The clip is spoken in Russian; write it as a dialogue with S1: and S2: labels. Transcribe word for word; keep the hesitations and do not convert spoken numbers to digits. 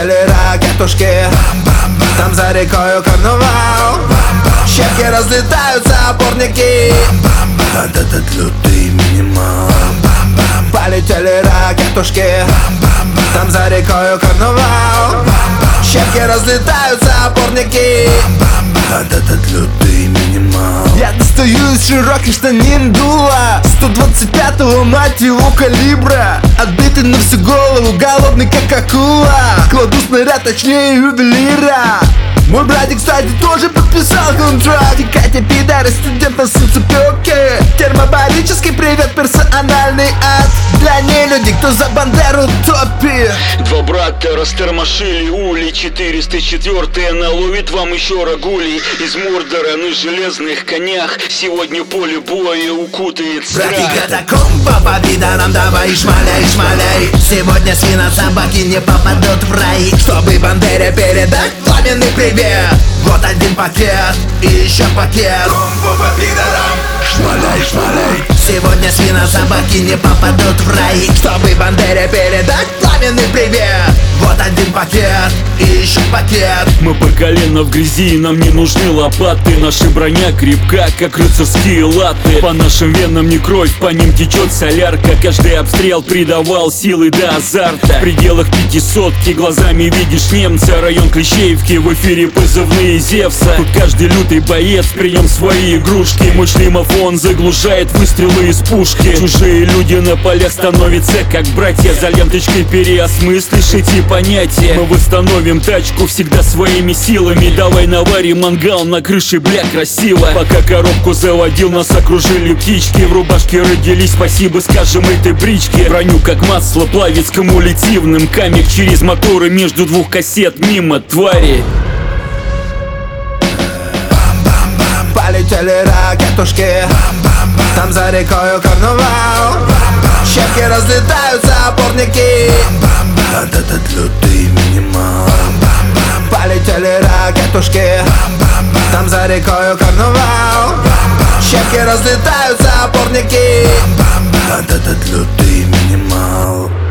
S1: Полетели ракетушки, там за рекою карнавал. Щепки разлетаются, опорники, этот лютый минимал. Полетели ракетушки, там за рекою карнавал. Щепки разлетаются, опорники, этот лютый минимал. Я достаю из широких штанин дуло сто двадцать пятого, мать его, калибра. Отбитый на всю голову, голодный как акула. Кладу снаряд, точнее ювелира. Мой братик, кстати, тоже подписал контракт. И Катя, пидары, студент на солнцепёке. Термобарический привет, персональный ад для нелюдей, кто за Бандеру топит.
S2: Два брата растормошили ули, четыреста четвёртая наловит вам еще рагулей из Мордора на железных конях. Сегодня поле боя укутает страх.
S1: Братья катакомба по пидорам, давай шмаляй, шмаляй. Сегодня свина собаки не попадут в рай. Чтобы Бандере передать пламенный привет. Вот один пакет и еще пакет. Комбо по пидорам, шмаляй, шмаляй. Сегодня свина собаки не попадут в рай. Чтобы Бандере передать пламенный привет. Вот один пакет и еще пакет.
S3: Мы по колено в грязи, нам не нужны лопаты. Наша броня крепка, как рыцарские латы. По нашим венам не кровь, по ним течет солярка. Каждый обстрел придавал силы до азарта. В пределах пятисотки глазами видишь немца. Район Клещеевки, в эфире позывные Зевса. Тут каждый лютый боец, при нем свои игрушки. Мощный мафон заглушает выстрелы из пушки. Чужие люди на полях становятся как братья. За ленточкой переосмыслишь эти понятия. Мы восстановим тачку всегда своими силами. Давай наварим мангал на крыше, бля, красиво. Пока коробку заводил, нас окружили птички. В рубашке родились, спасибо скажем этой бричке. Броню как масло плавит с кумулятивным. Камик через моторы между двух кассет мимо, твари.
S1: Полетели ракетушки, там за рекою карнавал. Щепки разлетаются, опорники, этот лютый минимал. Полетели ракетушки, там за рекою карнавал. Щепки разлетаются, опорники, этот лютый минимал.